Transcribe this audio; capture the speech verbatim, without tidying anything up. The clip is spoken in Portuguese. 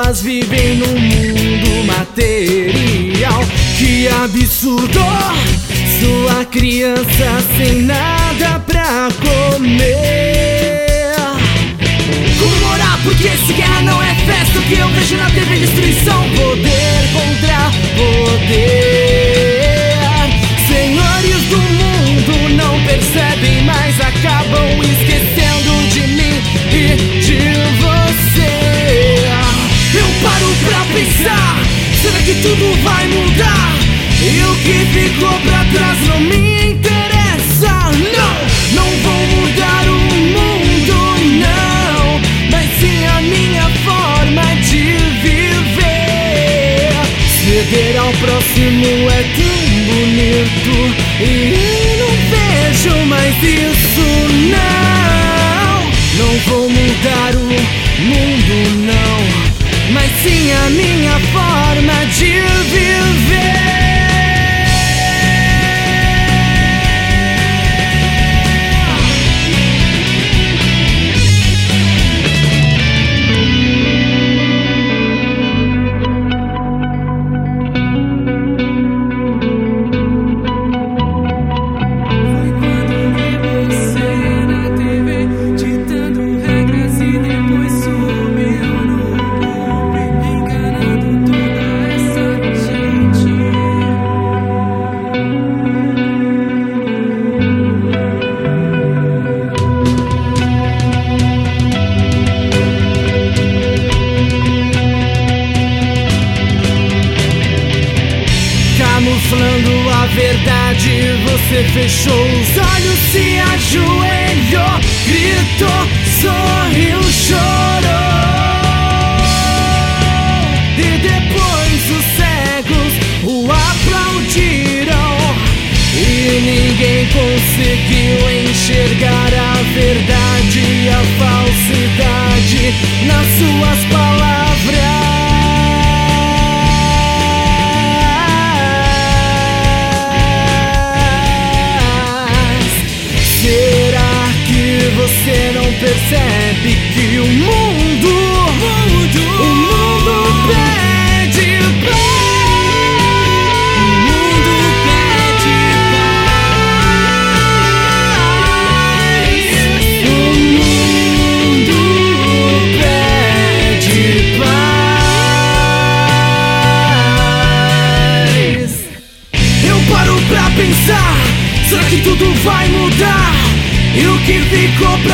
pessoas vivem num mundo material. Que absurdo! Sua criança sem nada pra comer. Comemorar porque esse guerra não é festa. O que eu vejo na T V, destruição, poder contra poder. Senhores do mundo não percebem, mas acabam esquecendo de mim e de você. Eu paro pra pensar, será que tudo vai mudar? E o que ficou pra trás não me interessa. Não, não vou mudar o mundo, não, mas sim a minha forma de viver. Ceder ao próximo é tão bonito e eu não vejo mais isso, não. Não vou mudar o mundo, não, mas sim a minha forma de viver. Camuflando a verdade, você fechou os olhos, se ajoelhou, gritou, sorriu, chorou. E depois os cegos o aplaudiram e ninguém conseguiu enxergar a verdade e a falsidade nas suas palavras. Você não percebe que o mundo, mundo o mundo pede paz. O mundo pede paz. O mundo pede paz. Eu paro pra pensar, será que tudo vai mudar? E o que ficou